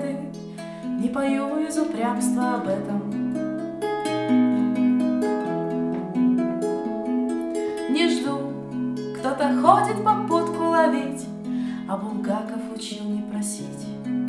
победы, не пою из упрямства об этом. Не жду, кто-то ходит попутку ловить, а Булгаков учил не просить.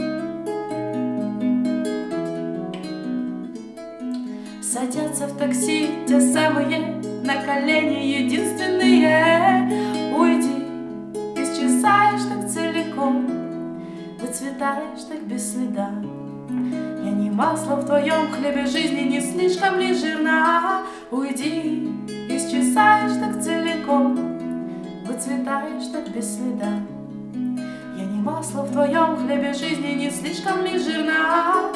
Садятся в такси те самые, на колени единственные. Уйди, исчезаешь так целиком, выцветаешь так без следа. Я не масло в твоем хлебе жизни, не слишком ли жирна. Уйди, исчезаешь так целиком, выцветаешь так без следа. Я не масло в твоем хлебе жизни, не слишком ли жирна.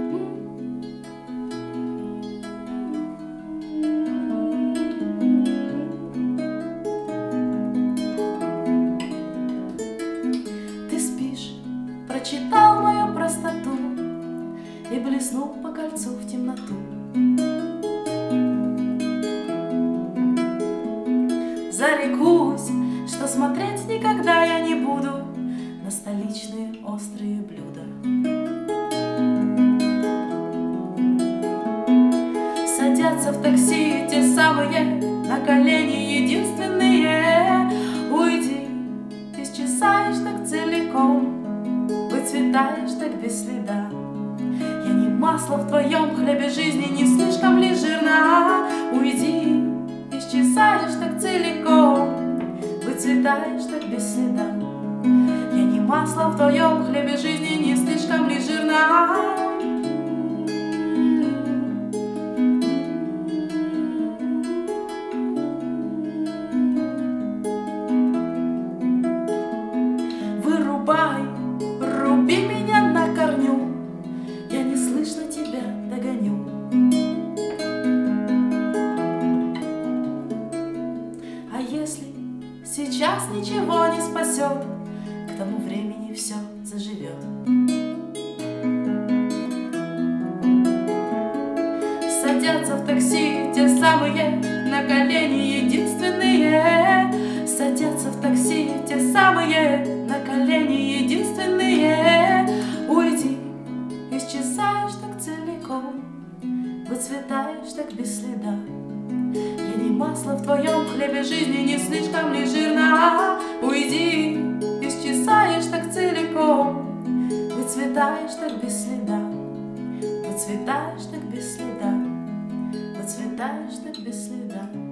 Ты спишь, прочитал мою простоту и блеснул по кольцу в темноту. Зарекусь, что смотреть никогда я не буду на столичные острые блюда. Садятся в такси те самые, на колени единственные. Уйди, исчезаешь так целиком, выцветаешь так без следа. Я не масло в твоем хлебе жизни, не слишком ли жирна. Уйди, исчезаешь так целиком, выцветаешь так без следа. Я не масло в твоем хлебе жизни, не слишком ли жирна. Вырубай, руби меня на корню, я неслышно тебя догоню. А если сейчас ничего не спасет, к тому времени все заживет. Садятся в такси те самые, на колени единственные. Садятся в такси те самые, на колени единственные. Уйди, исчезаешь так целиком, выцветаешь так без следа. Я не масло в твоем хлебе жизни, не слишком ли жирна. Уйди, исчезаешь так целиком, выцветаешь так без следа. Выцветаешь так без следа, выцветаешь так без следа.